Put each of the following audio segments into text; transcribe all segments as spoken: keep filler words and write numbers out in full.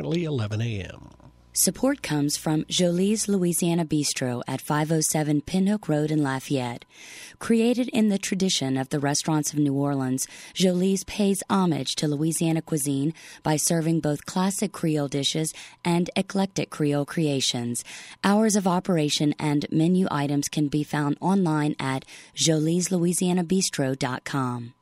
currently eleven a.m. Support comes from Jolie's Louisiana Bistro at five oh seven Pinhook Road in Lafayette. Created in the tradition of the restaurants of New Orleans, Jolie's pays homage to Louisiana cuisine by serving both classic Creole dishes and eclectic Creole creations. Hours of operation and menu items can be found online at jolies louisiana bistro dot com.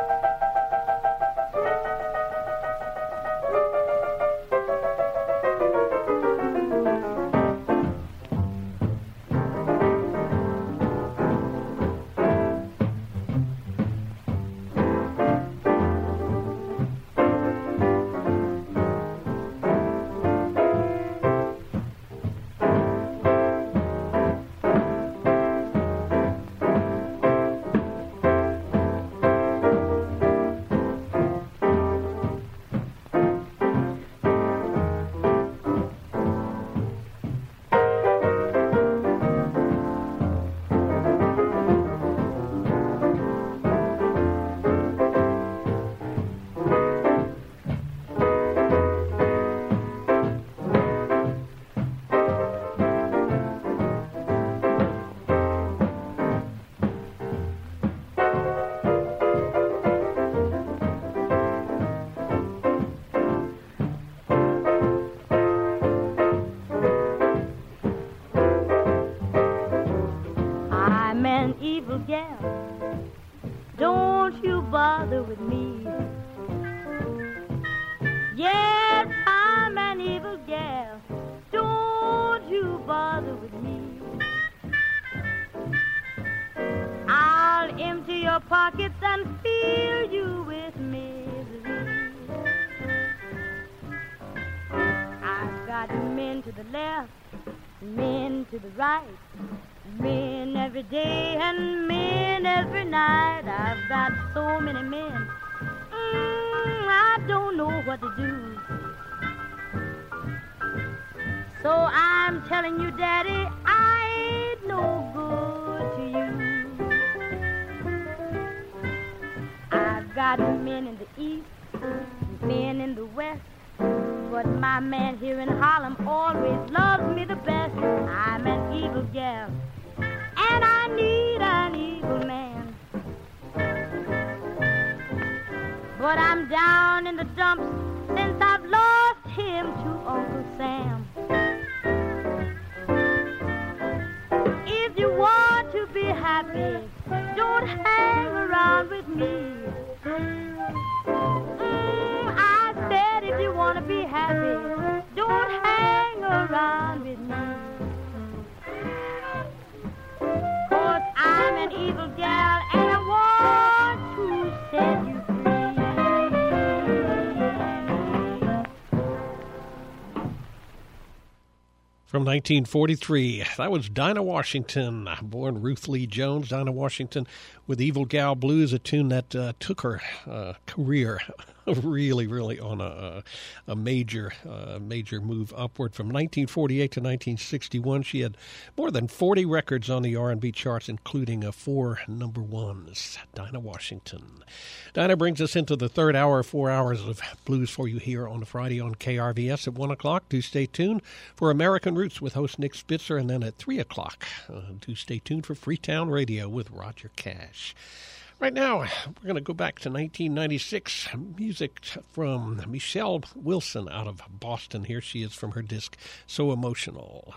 From nineteen forty-three, that was Dinah Washington, born Ruth Lee Jones. Dinah Washington with Evil Gal Blues, a tune that uh, took her uh, career really, really on a, a major, uh, major move upward. From nineteen forty-eight to nineteen sixty-one, she had more than forty records on the R and B charts, including uh, four number ones. Dinah Washington. Dinah brings us into the third hour, four hours of blues for you here on a Friday on K R V S at one o'clock. Do stay tuned for American Roots with host Nick Spitzer, and then at three o'clock, uh, do stay tuned for Freetown Radio with Roger Cash. Right now, we're going to go back to nineteen ninety-six. Music from Michelle Wilson out of Boston. Here she is from her disc, So Emotional.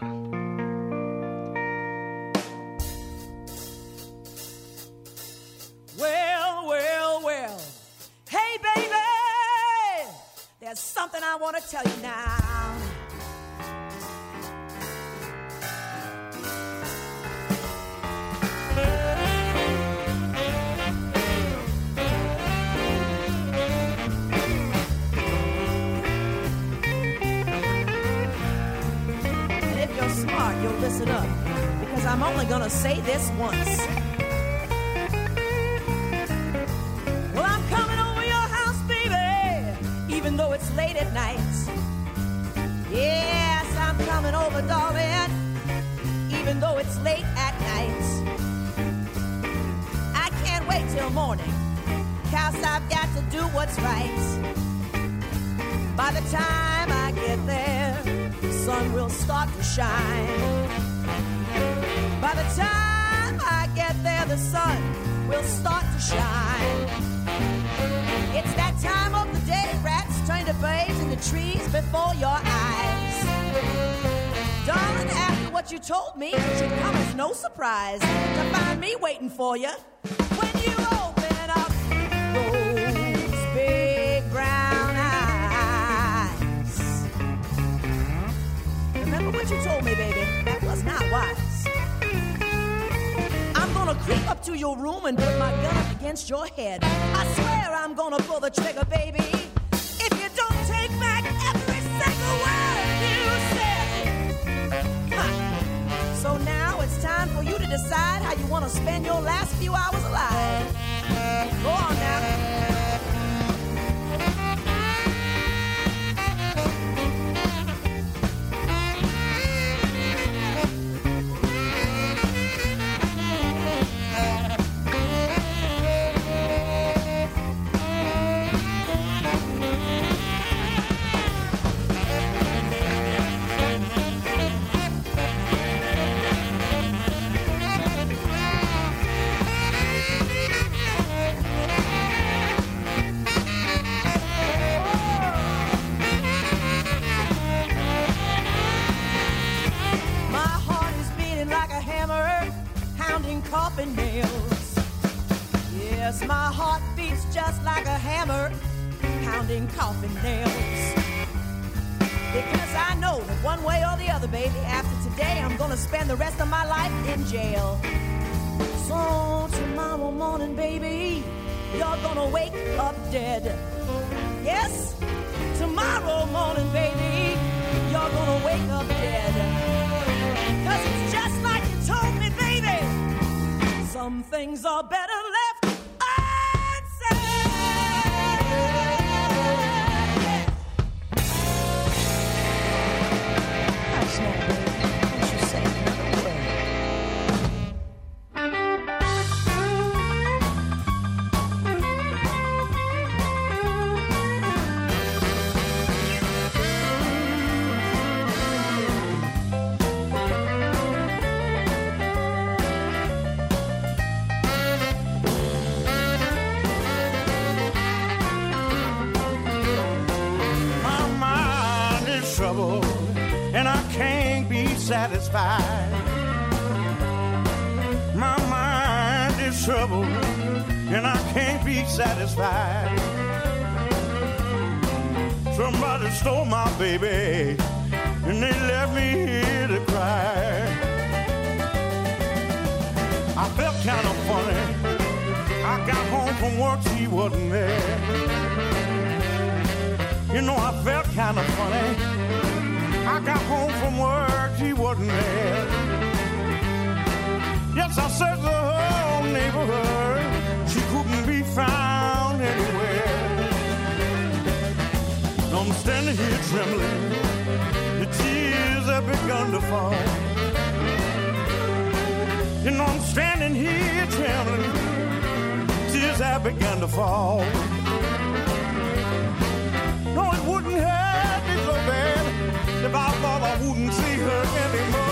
Well, well, well. Hey, baby, there's something I want to tell you now. Smart, you'll listen up, because I'm only gonna say this once. Well, I'm coming over your house, baby, even though it's late at night. Yes, I'm coming over, darling, even though it's late at night. I can't wait till morning, cause I've got to do what's right. By the time I get sun will start to shine. By the time I get there, the sun will start to shine. It's that time of the day, rats turn to birds in the trees before your eyes. Darling, after what you told me, it should come as no surprise to find me waiting for you when you open up those big brown eyes. Remember what you told me, baby? That was not wise. I'm gonna creep up to your room and put my gun up against your head. I swear I'm gonna pull the trigger, baby, if you don't take back every single word you said. Huh. So now it's time for you to decide how you want to spend your last few hours alive. Go on now. Coffin nails. Yes, my heart beats just like a hammer pounding coffin nails. Because I know that one way or the other, baby, after today I'm gonna spend the rest of my life in jail. So tomorrow morning, baby, you're gonna wake up dead. Yes, tomorrow morning, baby, you're gonna wake up dead. Cause it's just like you told me, baby. Some things are better left unsaid. Hush now, baby. Don't you say another word. Satisfied. My mind is troubled and I can't be satisfied. Somebody stole my baby and they left me here to cry. I felt kind of funny. I got home from work, she wasn't there. You know, I felt kind of funny. I got home from work, she wasn't there. Yes, I searched the whole neighborhood. She couldn't be found anywhere. I'm standing here trembling. The tears have begun to fall. You know, I'm standing here trembling. Tears have begun to fall. No, it wouldn't hurt me so bad if I thought I wouldn't see her anymore.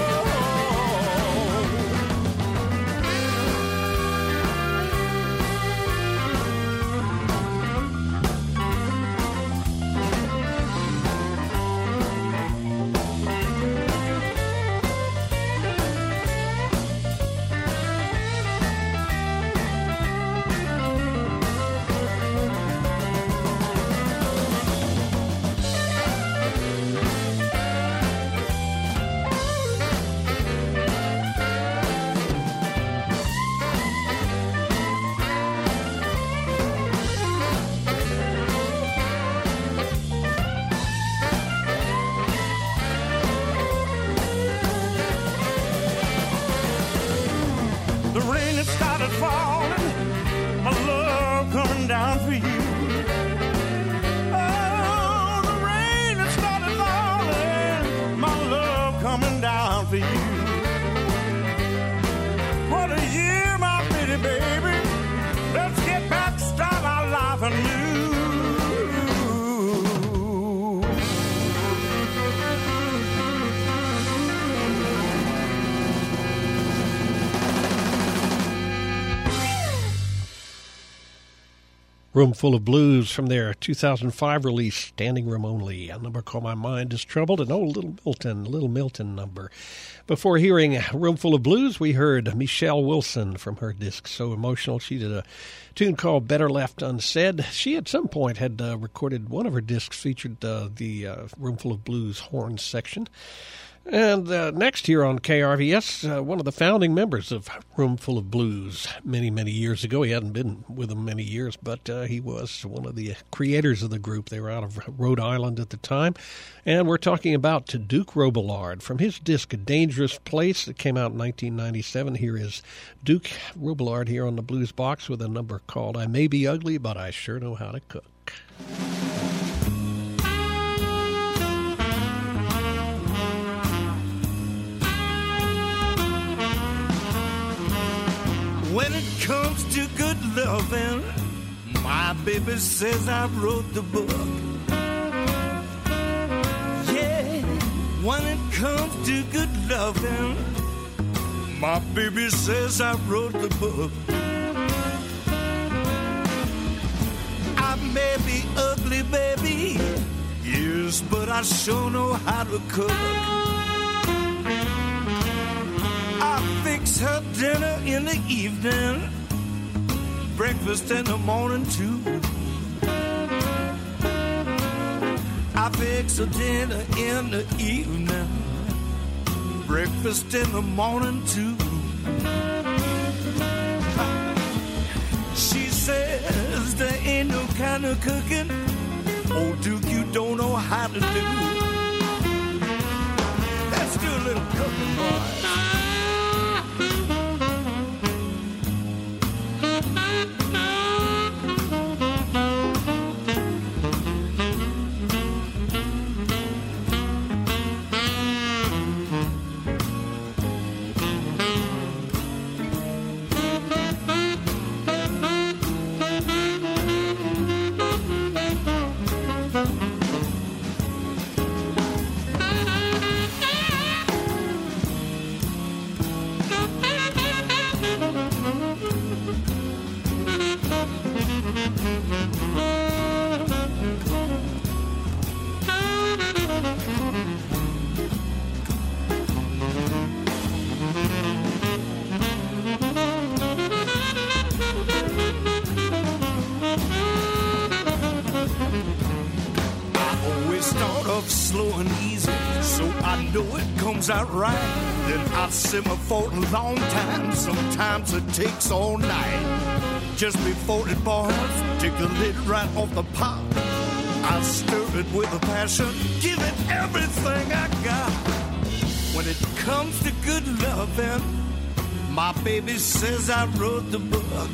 Roomful of Blues from their two thousand five release, Standing Room Only, a number called My Mind is Troubled, an old Little Milton, Little Milton number. Before hearing Roomful of Blues, we heard Michelle Wilson from her disc So Emotional. She did a tune called Better Left Unsaid. She at some point had uh, recorded one of her discs featured uh, the uh, Roomful of Blues horn section. And uh, next here on K R V S, uh, one of the founding members of Roomful of Blues many, many years ago. He hadn't been with them many years, but uh, he was one of the creators of the group. They were out of Rhode Island at the time. And we're talking about Duke Robillard from his disc A Dangerous Place that came out in nineteen ninety-seven. Here is Duke Robillard here on the Blues Box with a number called I May Be Ugly, But I Sure Know How to Cook. When it comes to good loving, my baby says I wrote the book. Yeah, when it comes to good loving, my baby says I wrote the book. I may be ugly, baby, yes, but I sure know how to cook. I fix her dinner in the evening, breakfast in the morning too. I fix her dinner in the evening, breakfast in the morning too. She says there ain't no kind of cooking, oh Duke, you don't know how to do. Let's do a little cooking, boys. Out right, then I simmer for a long time. Sometimes it takes all night. Just before it boils, take the lid right off the pot. I stir it with a passion, give it everything I got. When it comes to good loving, my baby says I wrote the book.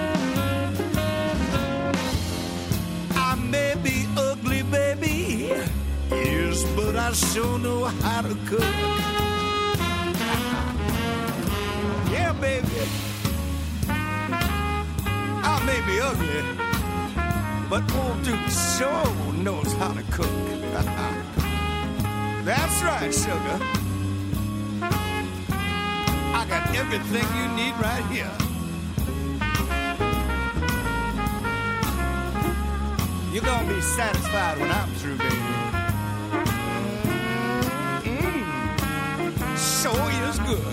I may be ugly, baby, yes, but I sure know how to cook. Yeah, baby. I may be ugly, but old Duke sure knows how to cook. That's right, sugar. I got everything you need right here. You're gonna be satisfied when I'm through, baby. Sure is good.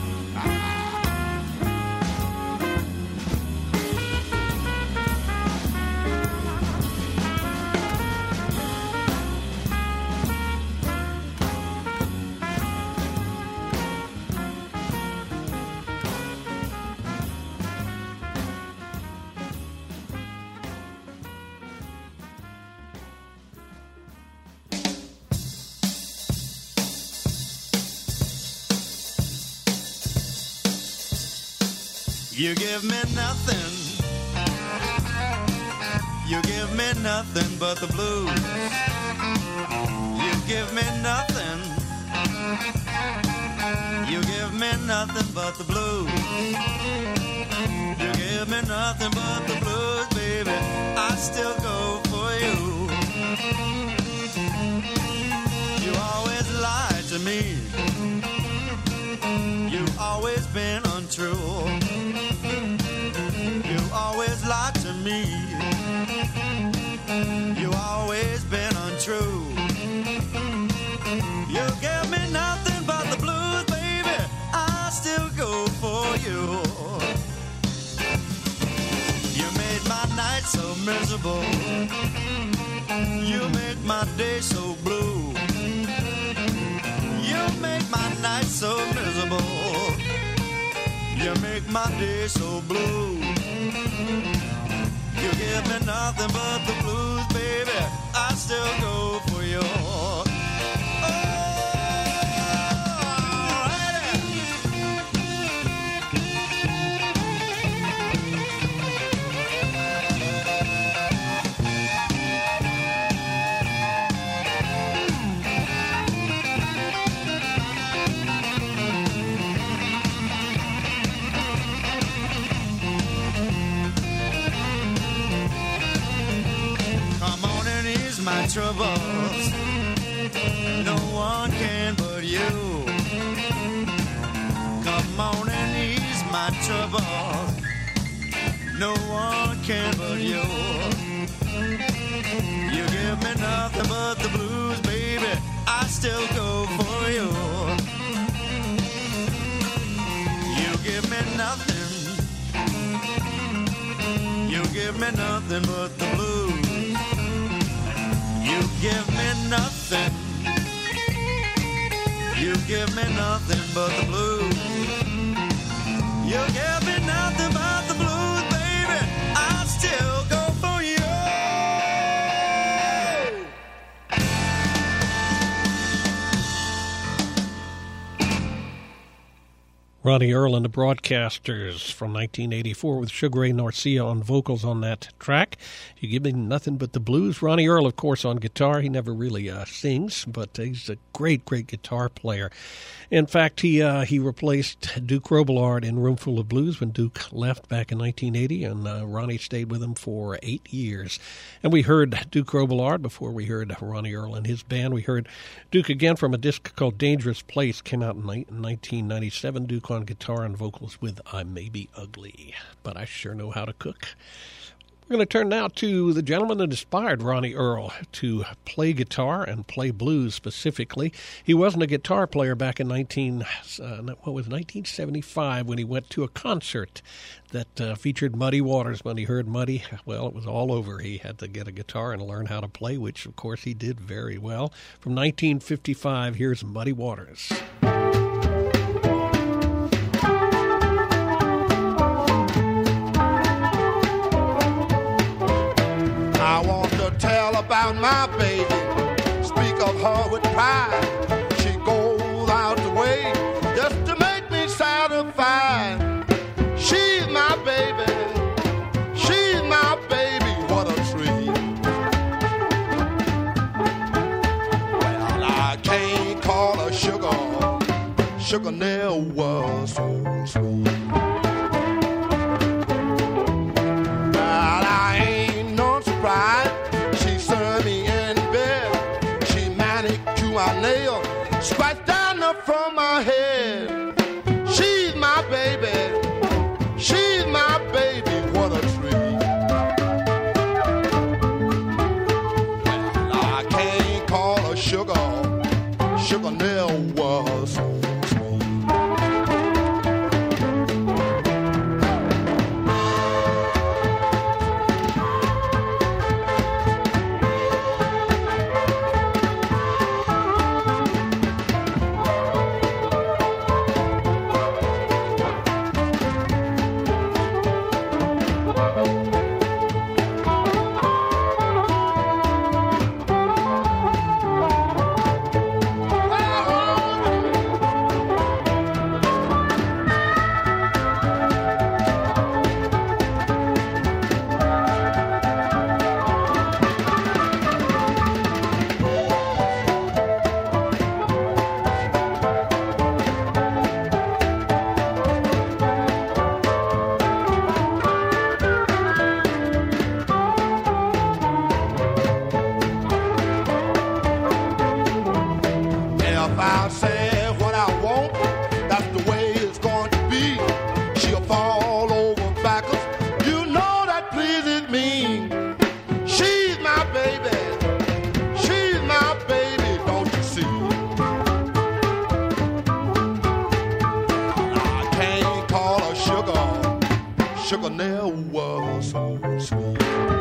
You give me nothing. You give me nothing but the blues. You give me nothing. You give me nothing but the blues. You give me nothing but the blues, baby. I still go for you. You always lie to me. You've always been untrue. You always lie to me. You give me nothing but the blues, baby. I still go for you. You made my night so miserable. You make my day so blue. You make my night so miserable. You make my day so blue. You give me nothing but the blues, baby. I still go for you. My troubles, no one can but you. Come on and ease my troubles, no one can but you. You give me nothing but the blues, baby. I still go for you. You give me nothing. You give me nothing but the blues. You give me nothing. You give me nothing but the blues. You give me nothing but the blues, baby. I still go for you. Ronnie Earl and the Broadcasters from nineteen eighty-four with Sugar Ray Norcia on vocals on that track. You give me nothing but the blues. Ronnie Earl, of course, on guitar. He never really uh, sings, but he's a great, great guitar player. In fact, he uh, he replaced Duke Robillard in Roomful of Blues when Duke left back in nineteen eighty, and uh, Ronnie stayed with him for eight years. And we heard Duke Robillard before we heard Ronnie Earl and his band. We heard Duke again from a disc called Dangerous Place, came out in nineteen ninety-seven. Duke on guitar and vocals with I May Be Ugly, but I sure know how to cook. We're going to turn now to the gentleman that inspired Ronnie Earl to play guitar and play blues specifically. He wasn't a guitar player back in nineteen, uh, what was it, nineteen seventy-five when he went to a concert that uh, featured Muddy Waters. When he heard Muddy, well, it was all over. He had to get a guitar and learn how to play, which, of course, he did very well. From nineteen fifty-five, here's Muddy Waters. I want to tell about my baby, speak of her with pride. She goes out the way just to make me satisfied. She's my baby, she's my baby, what a treat. Well, I can't call her sugar, sugar never was so sweet. She served me in bed. She manicured my nail, scratched down the front of my head. She's my baby, she's my baby, what a treat. Well, I can't call her sugar, sugar never was so sweet. She's my baby, she's my baby, don't you see? sugar never was so sweet.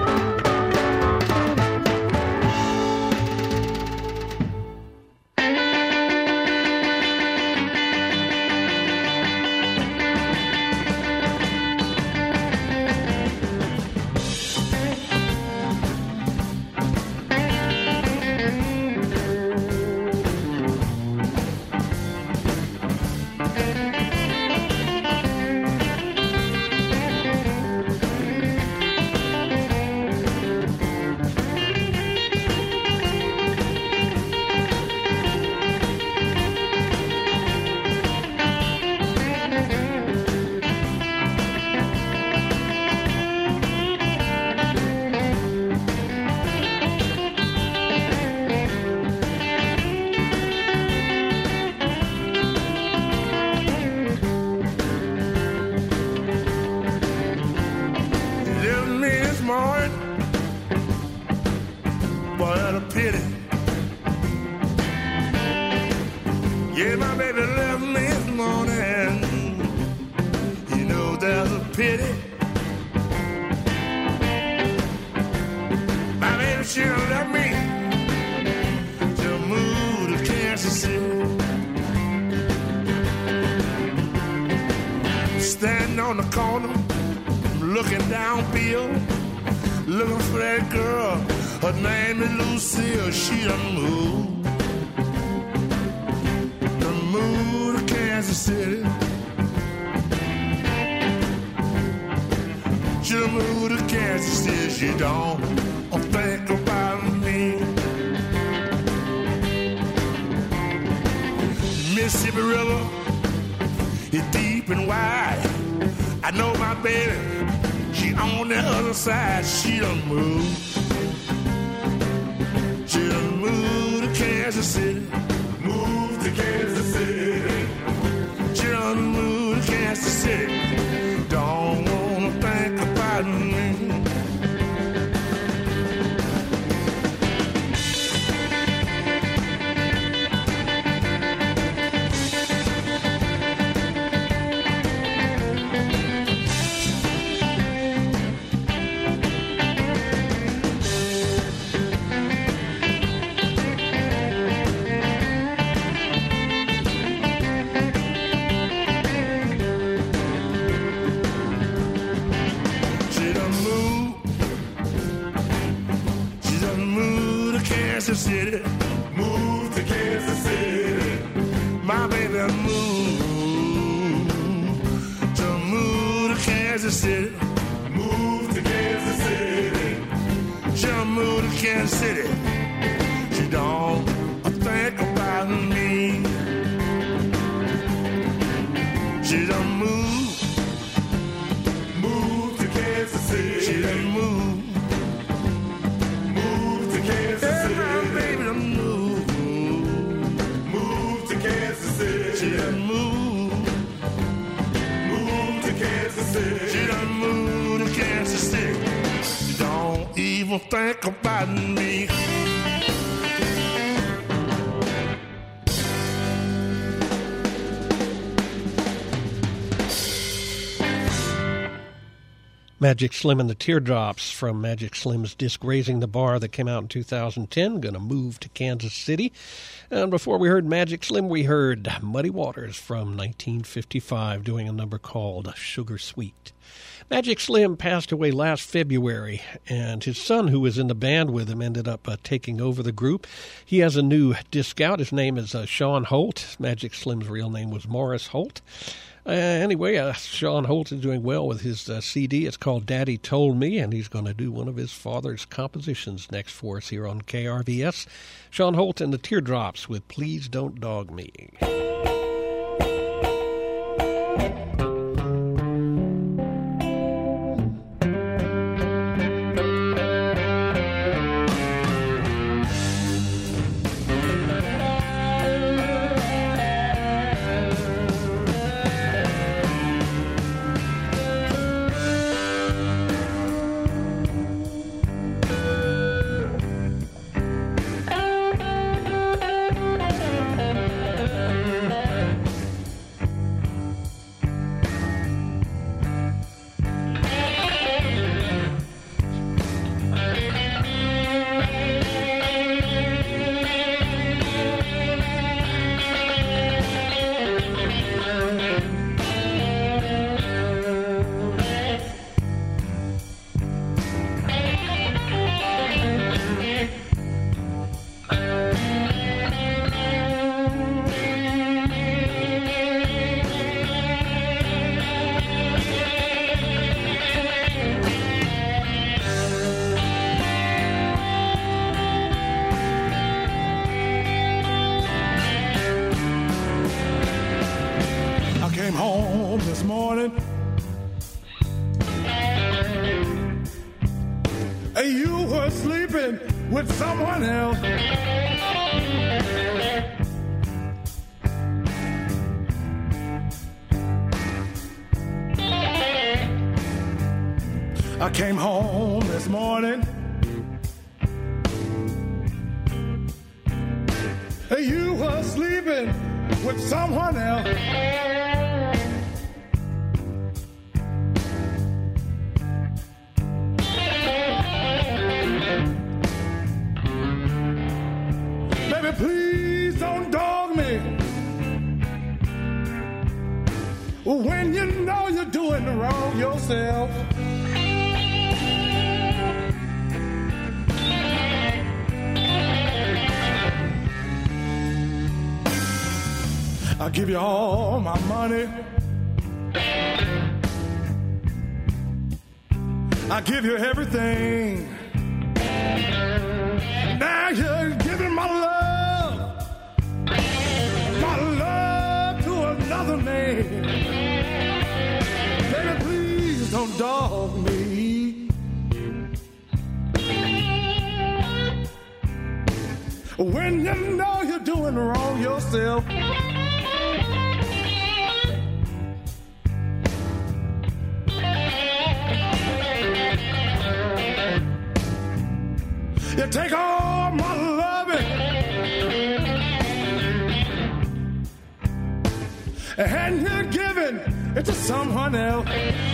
She done moved. She done moved to Kansas City. Moved to Kansas City. She done moved to Kansas City. Don't wanna think about me. City, move to Kansas City. My baby moved to move to Kansas City. Move to Kansas City. She moved to Kansas City. She don't think about me. She done moved, move to Kansas City. She done moved. She done moved, moved to Kansas City. She done moved to Kansas City. Don't even think about me. Magic Slim and the Teardrops from Magic Slim's disc Raising the Bar that came out in two thousand ten, Gonna Move to Kansas City. And before we heard Magic Slim, we heard Muddy Waters from nineteen fifty-five doing a number called Sugar Sweet. Magic Slim passed away last February, and his son, who was in the band with him, ended up uh, taking over the group. He has a new disc out. His name is uh, Sean Holt. Magic Slim's real name was Morris Holt. Uh, anyway, uh, Sean Holt is doing well with his uh, C D. It's called Daddy Told Me, and he's going to do one of his father's compositions next for us here on K R V S. Sean Holt and the Teardrops with Please Don't Dog Me. morning. You were sleeping with someone else. I came home this morning. You were sleeping with someone else. Baby, please don't dog me when you know you're doing wrong yourself. I'll give you all my money. I'll give you everything. Now you're giving my love, my love to another man. Baby, please don't dog me. When you know you're doing wrong yourself. You take all my loving and you're giving it to someone else.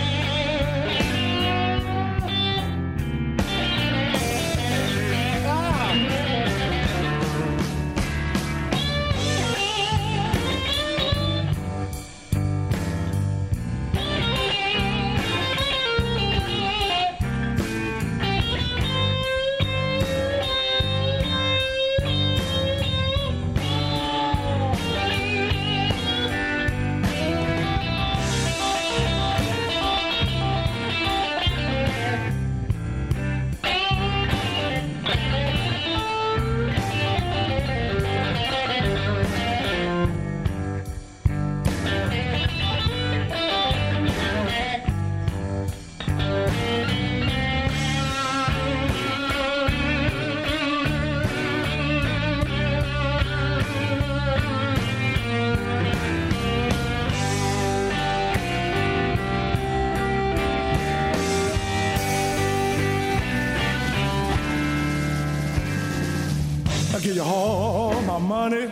Give you all my money.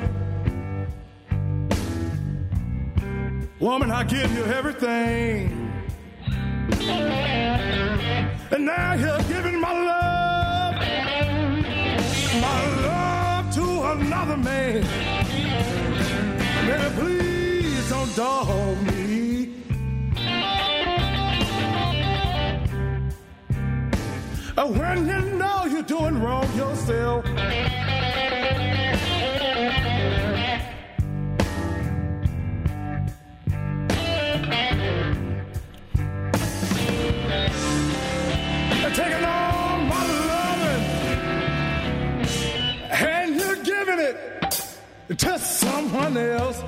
Woman, I give you everything. And now you're giving my love, my love to another man. Baby, please don't dog me. When you know you're doing wrong yourself. Taking all my loving and you're giving it to someone else.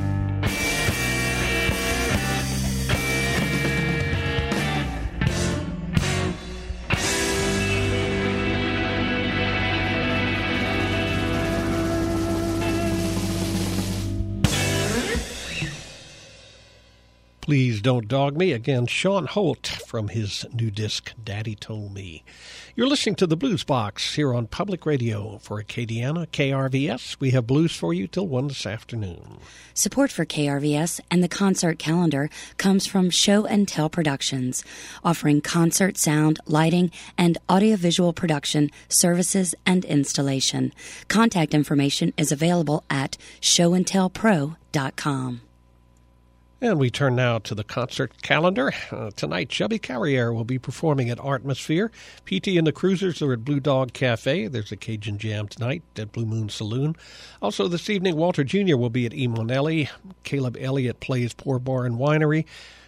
Please Don't Dog Me. Again, Sean Holt from his new disc, Daddy Told Me. You're listening to the Blues Box here on Public Radio for Acadiana, K R V S. We have blues for you till one this afternoon. Support for K R V S and the concert calendar comes from Show and Tell Productions, offering concert sound, lighting, and audiovisual production services and installation. Contact information is available at show and tell pro dot com. And we turn now to the concert calendar. Uh, tonight, Chubby Carriere will be performing at Artmosphere. P T and the Cruisers are at Blue Dog Cafe. There's a Cajun Jam tonight at Blue Moon Saloon. Also this evening, Walter Junior will be at E. Monelli. Caleb Elliott plays Poor Bar and Winery.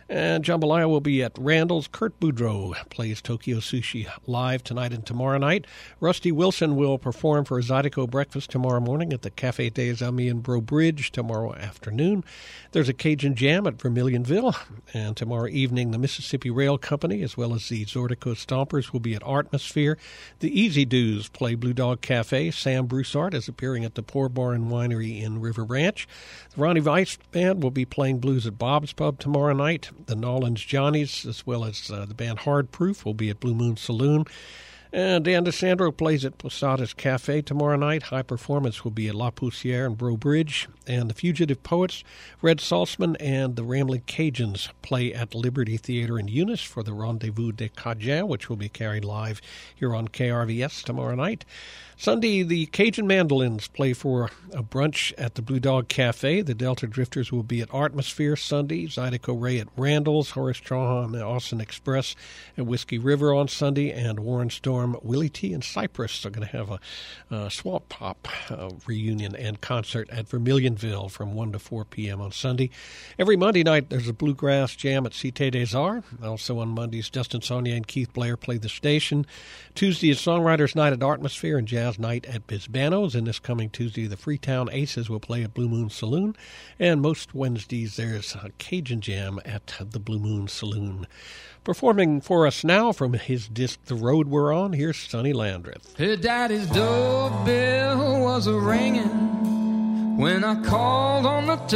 And Jambalaya will be at Randall's. Kurt Boudreau plays Tokyo Sushi live tonight and tomorrow night. Rusty Wilson will perform for Zydeco Breakfast tomorrow morning at the Café des Amis in Breaux Bridge tomorrow afternoon. There's a Cajun Jam at Vermilionville. And tomorrow evening, the Mississippi Rail Company, as well as the Zordico Stompers, will be at Artmosphere. The Easy Doos play Blue Dog Cafe. Sam Broussard is appearing at the Poor Barn Winery in River Ranch. The Ronnie Weiss Band will be playing blues at Bob's Pub tomorrow night. The Nolans Johnnies, as well as uh, the band Hard Proof, will be at Blue Moon Saloon. And Dan DeSandro plays at Posadas Cafe tomorrow night. High Performance will be at La Poussière in Breaux Bridge. And the Fugitive Poets, Red Saltzman, and the Rambling Cajuns play at Liberty Theater in Eunice for the Rendezvous des Cajuns, which will be carried live here on K R V S tomorrow night. Sunday, the Cajun Mandolins play for a brunch at the Blue Dog Cafe. The Delta Drifters will be at Artmosphere Sunday. Zydeco Ray at Randall's. Horace Trahan and the Austin Express at Whiskey River on Sunday. And Warren Storm, Willie T. and Cypress are going to have a, a Swamp Pop uh, reunion and concert at Vermilionville from one to four p.m. on Sunday. Every Monday night, there's a Bluegrass Jam at Cité des Arts. Also on Mondays, Dustin Saunier and Keith Blair play the station. Tuesday is Songwriters Night at Artmosphere and Jazz Night at Bisbano's. And this coming Tuesday, the Freetown Aces will play at Blue Moon Saloon. And most Wednesdays, there's a Cajun Jam at the Blue Moon Saloon. Performing for us now from his disc, The Road We're On, here's Sonny Landreth. Her daddy's doorbell was a-ringing when I called on the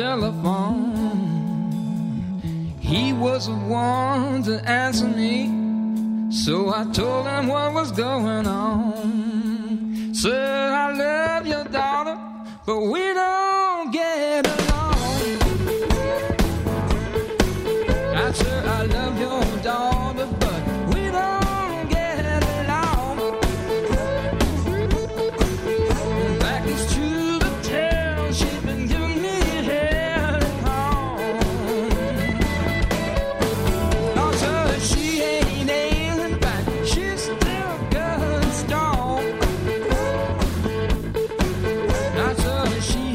telephone. He was the one to answer me, so I told him what was going on. Said, I love your daughter, but we don't get along. I said, I love your daughter, but we don't get along. Back is to the tale, she's been giving me hell at home. I said, she ain't ailing back, she's still good and strong. I said, she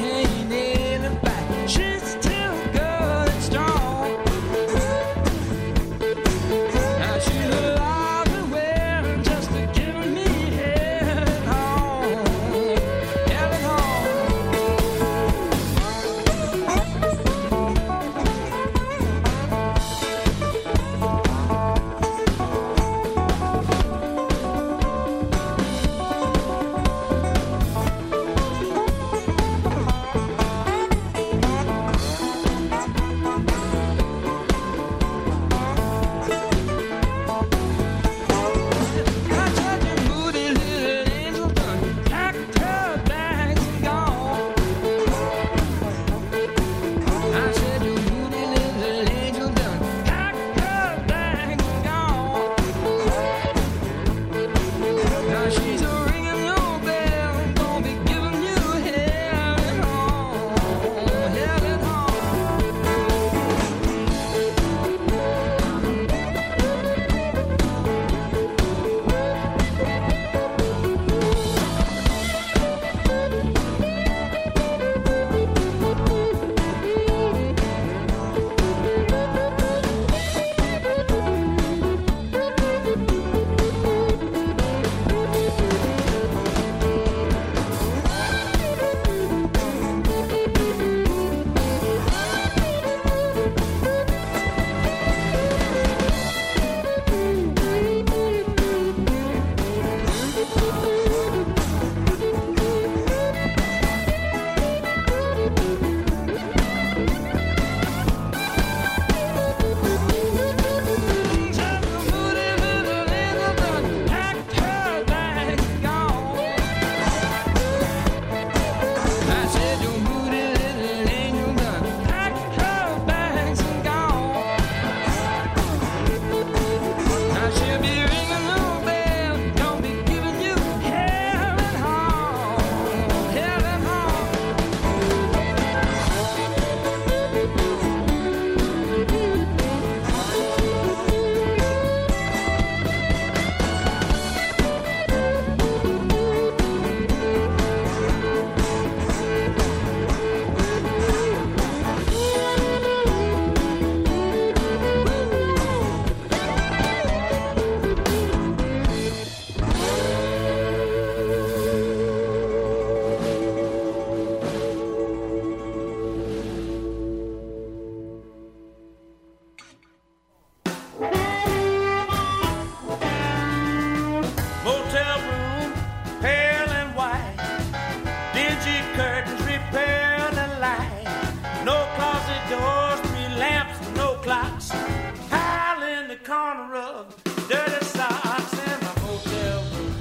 rug, dirty socks in my motel room.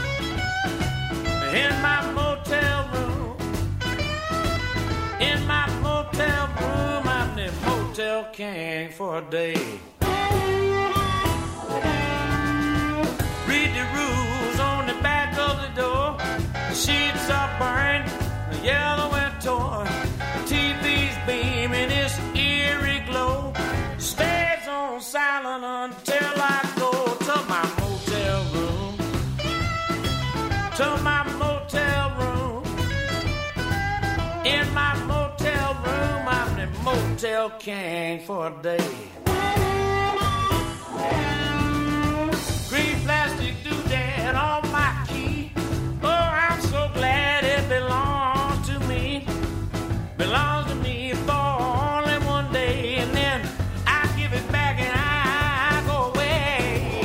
In my motel room. In my motel room, I'm the motel king for a day. Read the rules on the back of the door. The sheets are burned, the yellow and torn. The T V's beaming its eerie glow. Stays on silent until I go to my motel room. To my motel room. In my motel room, I'm the motel king for a day. Green plastic doodad on my key. Oh, I'm so glad it belongs to me. Belongs to me for only one day, and then I give it back and I go away.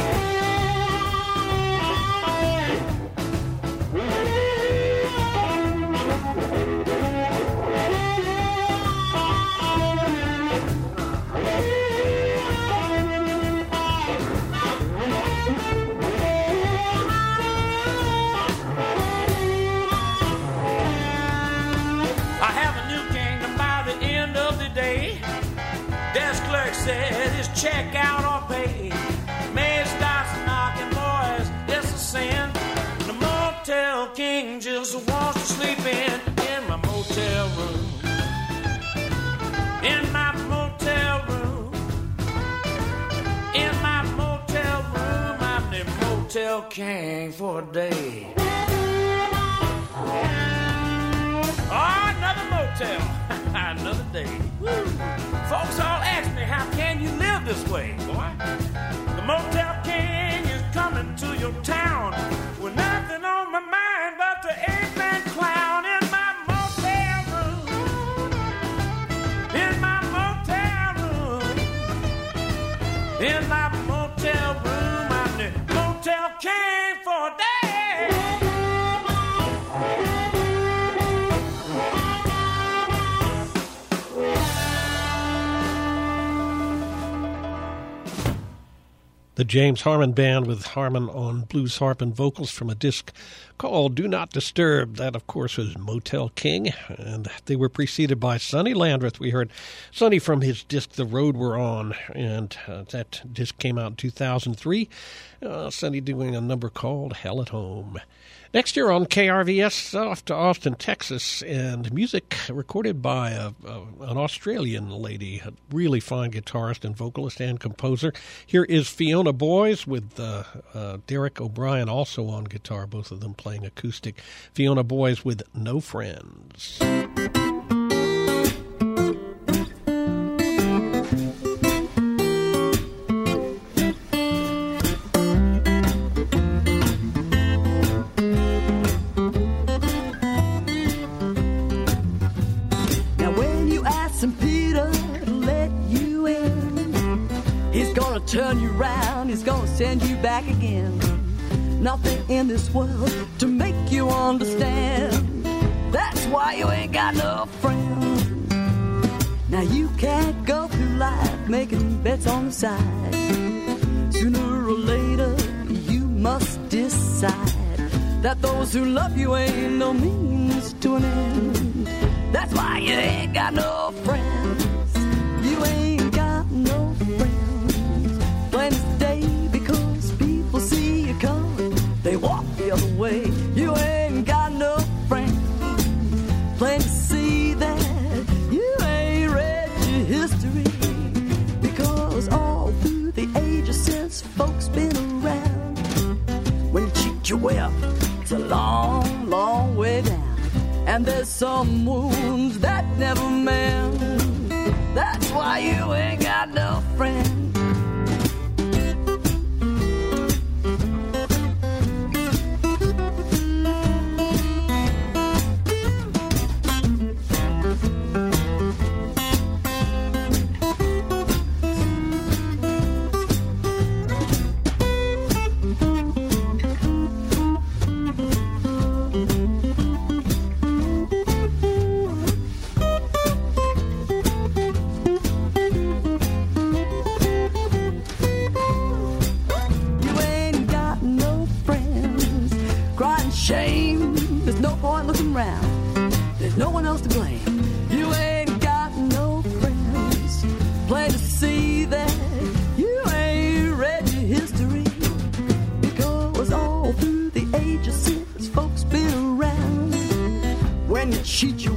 I have a new kingdom by the end of the day. Desk clerk said his check out or pay. Maid starts knocking, boys, it's a sin. The motel king just wants to sleep in in my motel room. In my motel room. In my motel room, I'm the motel king for a day. Oh, another motel. Another day. Woo. Folks all ask me, how can you live this way, boy? The motel king is coming to your town with nothing on my mind but the eight-man clown in my motel room. In my motel room. In my motel room, I'm the motel king for a day. The James Harmon Band with Harmon on blues harp and vocals from a disc called Do Not Disturb. That, of course, was Motel King, and they were preceded by Sonny Landreth. We heard Sonny from his disc The Road We're On, and uh, that disc came out in two thousand three. Uh, Sonny doing a number called Hell at Home. Next year on K R V S, off to Austin, Texas, and music recorded by a, a, an Australian lady, a really fine guitarist and vocalist and composer. Here is Fiona Boyes with uh, uh, Derek O'Brien also on guitar, both of them playing acoustic. Fiona Boyes with No Friends. Turn you round, he's gonna send you back again. Nothing in this world to make you understand. That's why you ain't got no friends. Now you can't go through life making bets on the side. Sooner or later you must decide that those who love you ain't no means to an end. That's why you ain't got no friends. You ain't got no friends. Plain as day, because people see you coming, they walk the other way. You ain't got no friends. Plain to see that you ain't read your history, because all through the ages since folks been around, when you cheat your way up, it's a long, long way down. And there's some wounds that never mend. That's why you ain't got no friends.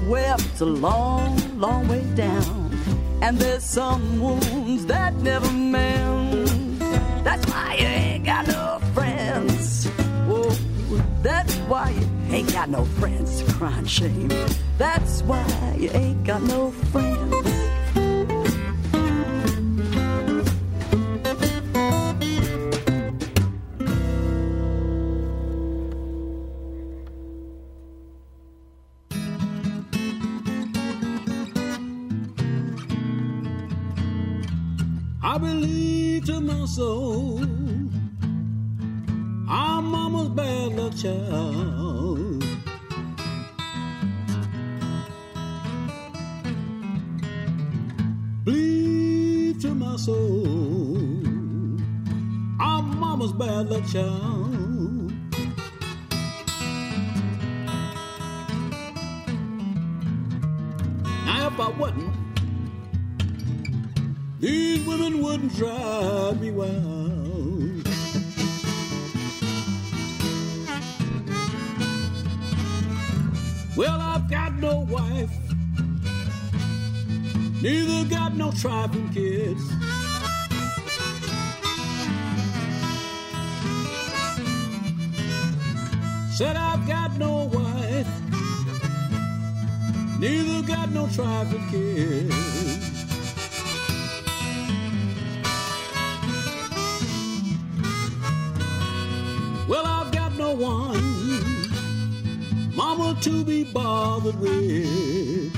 wept a long, long way down, and there's some wounds that never mend. That's why you ain't got no friends. Oh, that's why you ain't got no friends to cry and shame. That's why you ain't got no friends. I believe to my soul I'm mama's bad luck child. Believe to my soul I'm mama's bad luck child. Now if I wasn't, these women wouldn't drive me wild. Well, I've got no wife, neither got no trifling kids. Said I've got no wife, neither got no trifling kids. Well, I've got no one, mama, to be bothered with.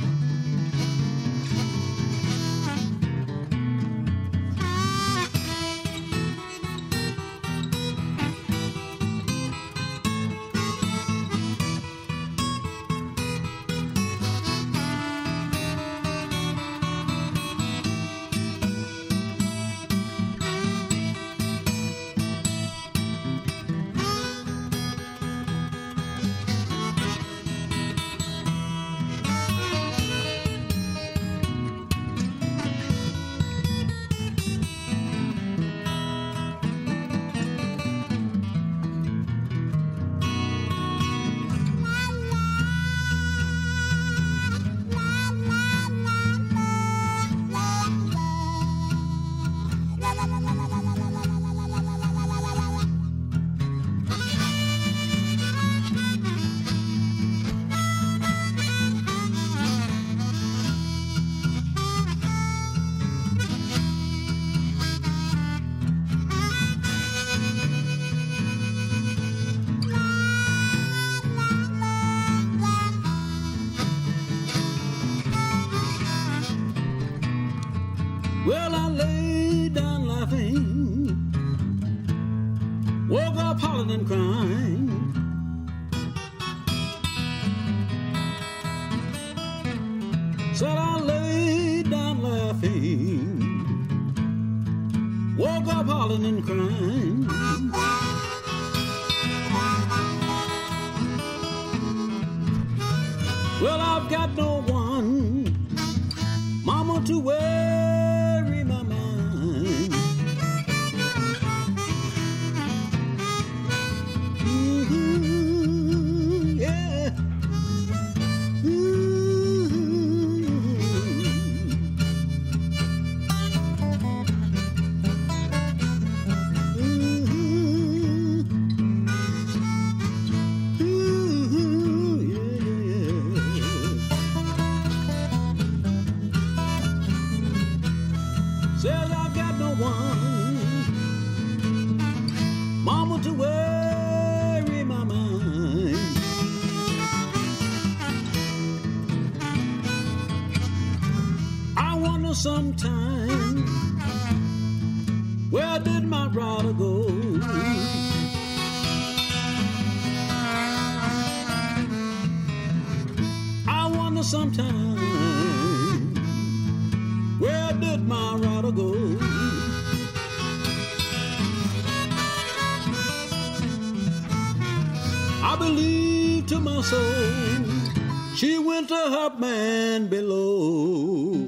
Well, I lay down laughing, woke up hollering and crying. Said I lay down laughing, woke up hollering and crying. Well, I've got no one, mama, to worry my mind. Mm-hmm, yeah. Says I've got no one, mama, to worry my mind. I wonder sometime, where did my rider go? I wonder sometime, where did my rider go? I believe to my soul, she went to her man below.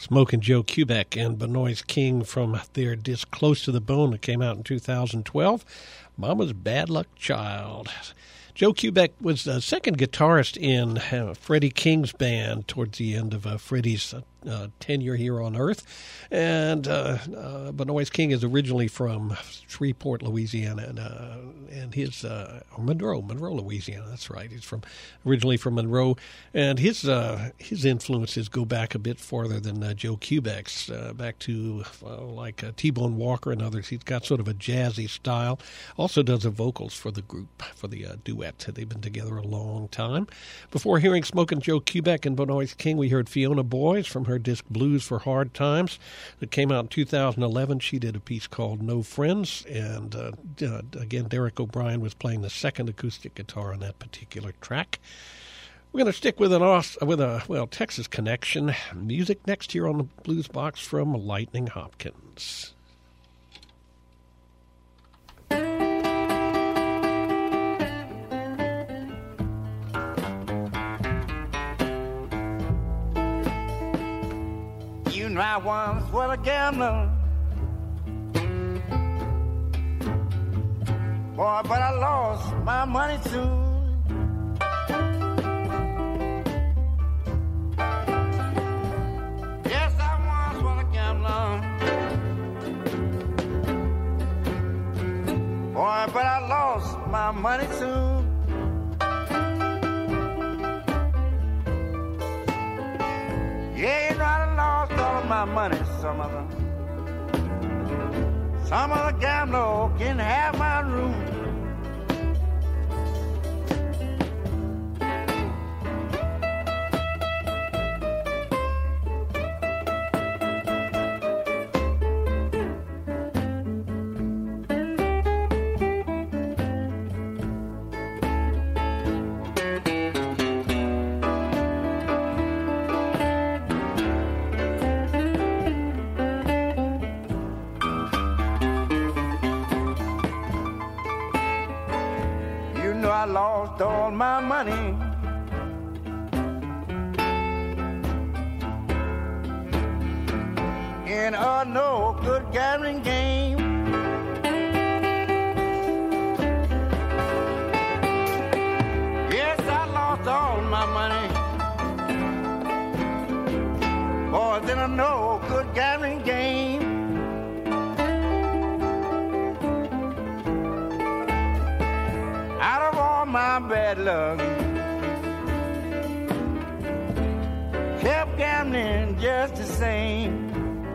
Smokin' Joe Kubek and Benoist King from their disc Close to the Bone that came out in two thousand twelve, Mama's Bad Luck Child. Joe Kubek was the second guitarist in uh, Freddie King's band towards the end of uh, Freddie's uh, uh, tenure here on Earth. And uh, uh, Benoist King is originally from Shreveport, Louisiana, and, uh, and his uh, Monroe, Monroe, Louisiana. That's right. He's from originally from Monroe, and his uh, his influences go back a bit farther than uh, Joe Kubek's, uh, back to uh, like uh, T-Bone Walker and others. He's got sort of a jazzy style. Also does the vocals for the group, for the uh, duet. They've been together a long time. Before hearing Smokin' Joe Kubek and Benoist King, we heard Fiona Boyes from her disc Blues for Hard Times that came out in two thousand eleven. She did a piece called No Friends, and uh, uh, again, Derek O'Brien was playing the second acoustic guitar on that particular track. We're going to stick with an with a well Texas connection. Music next here on the Blues Box from Lightning Hopkins. You know I once was a gambler, boy, but I lost my money soon. Yes, I once was a gambler, boy, but I lost my money soon. Yeah, you know I done lost all of my money, some of them. Some of the gambler can have my room. I lost all my money. In a no good gambling game. Yes, I lost all my money. Boys, in a no good gambling game. Out of all my bad luck, kept gambling just the same.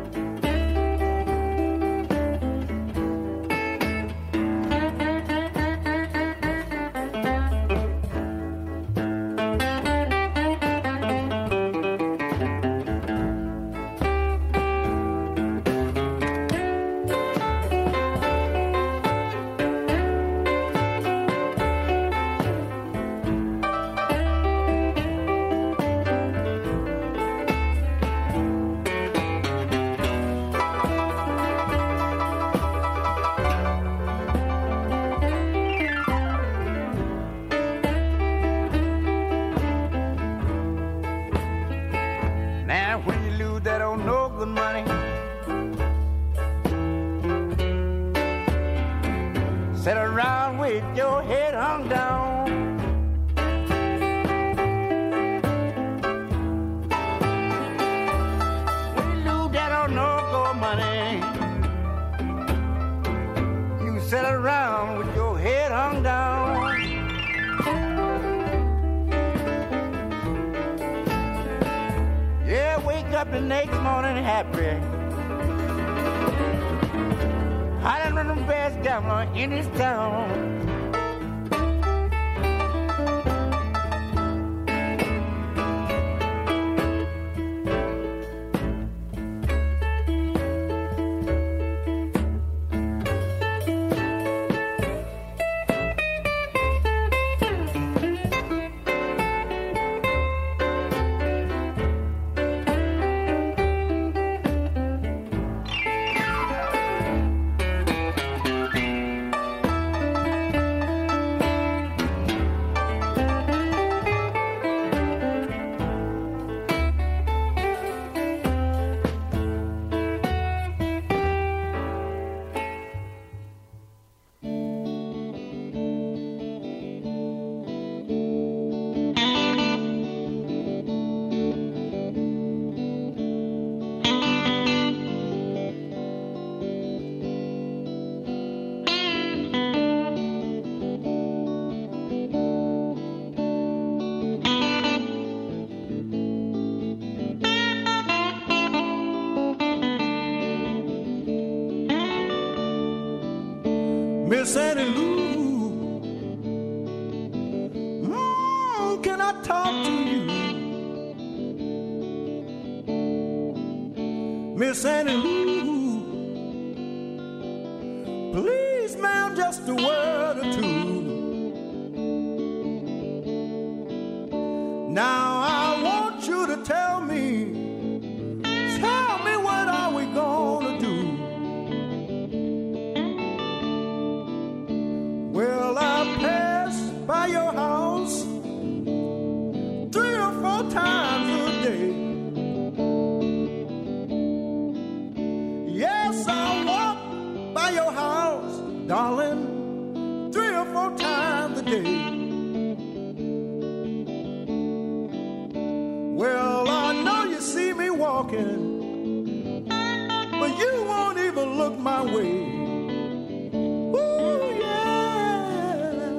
Sit around with your head hung down. When you lose that on no-go money, you sit around with your head hung down. Yeah, wake up the next morning happy. I done run the best gambler in this town. Miss Annie Lou, mm, can I talk to you? Miss Annie Lou, please, ma'am, just a word or two. Now I want you to tell me, tell me what are we gonna do? Well, I passed by your house three or four times a day. Yes, I walk by your house, darling, three or four times a day. Well, I know you see me walking, but you won't even look my way. Ooh, yeah.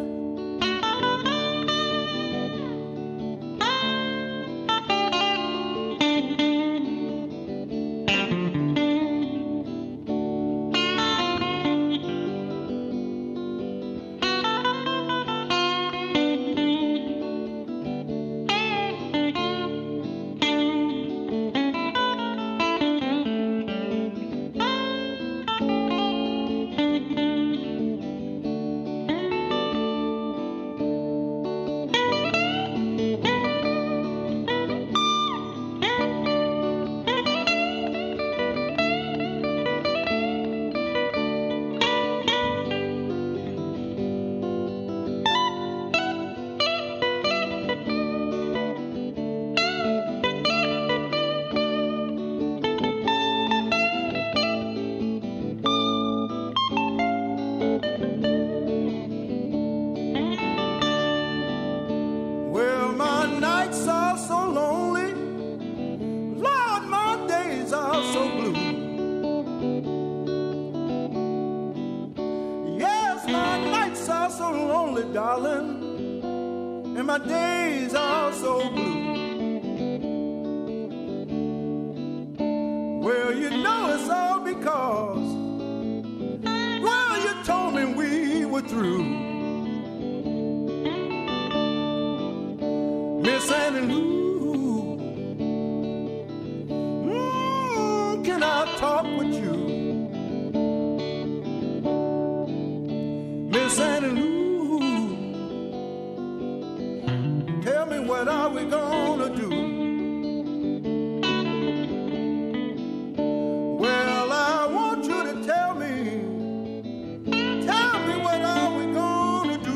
Darling, and my days are so blue. Well, you know it's all because, well, you told me we were through. Miss Annie Lou, mm, can I talk with you? Miss Annie Lou, tell me what are we gonna do? Well, I want you to tell me, tell me what are we gonna do?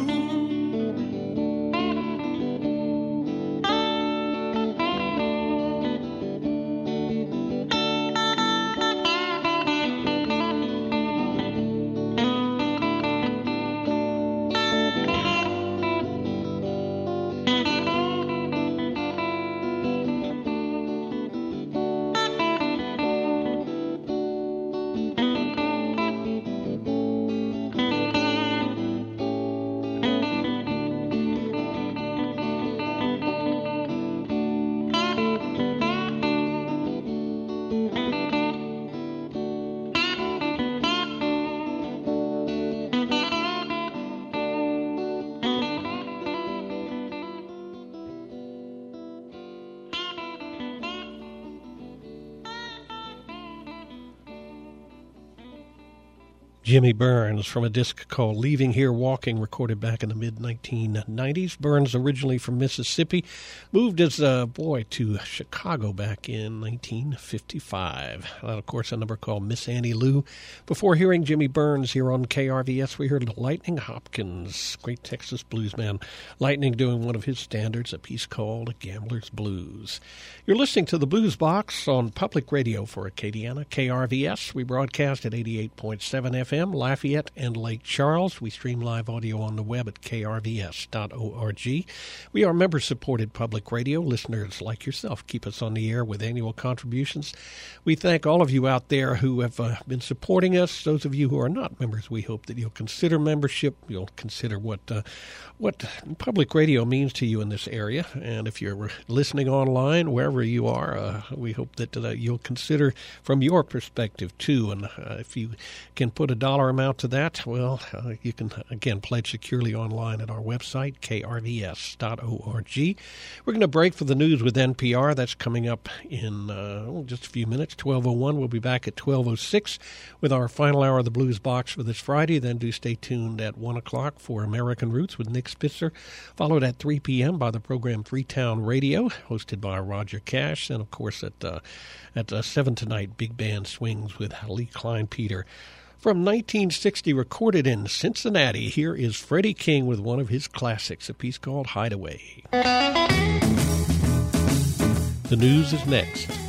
Jimmy Burns from a disc called Leaving Here Walking, recorded back in the mid nineteen nineties. Burns, originally from Mississippi, moved as a boy to Chicago back in nineteen fifty-five. That, of course, a number called Miss Annie Lou. Before hearing Jimmy Burns here on K R V S, we heard Lightning Hopkins, great Texas bluesman. Lightning doing one of his standards, a piece called Gambler's Blues. You're listening to the Blues Box on public radio for Acadiana, K R V S. We broadcast at eighty-eight point seven F M, Lafayette and Lake Charles. We stream live audio on the web at K R V S dot org. We are member-supported public radio. Listeners like yourself keep us on the air with annual contributions. We thank all of you out there who have uh, been supporting us. Those of you who are not members, we hope that you'll consider membership. You'll consider what uh, what public radio means to you in this area. And if you're listening online, wherever you are, uh, we hope that uh, you'll consider from your perspective, too. And uh, if you can put a dollar amount to that, well, uh, you can, again, pledge securely online at our website, k r v s dot org. We're going to break for the news with N P R. That's coming up in uh, just a few minutes, twelve oh one. We'll be back at twelve oh six with our final hour of the Blues Box for this Friday. Then do stay tuned at one o'clock for American Roots with Nick Spitzer, followed at three p.m. by the program Freetown Radio, hosted by Roger Cash, and, of course, at uh, at uh, seven tonight, Big Band Swings with Lee Klein Peter. From nineteen sixty, recorded in Cincinnati, here is Freddie King with one of his classics, a piece called Hideaway. The news is next.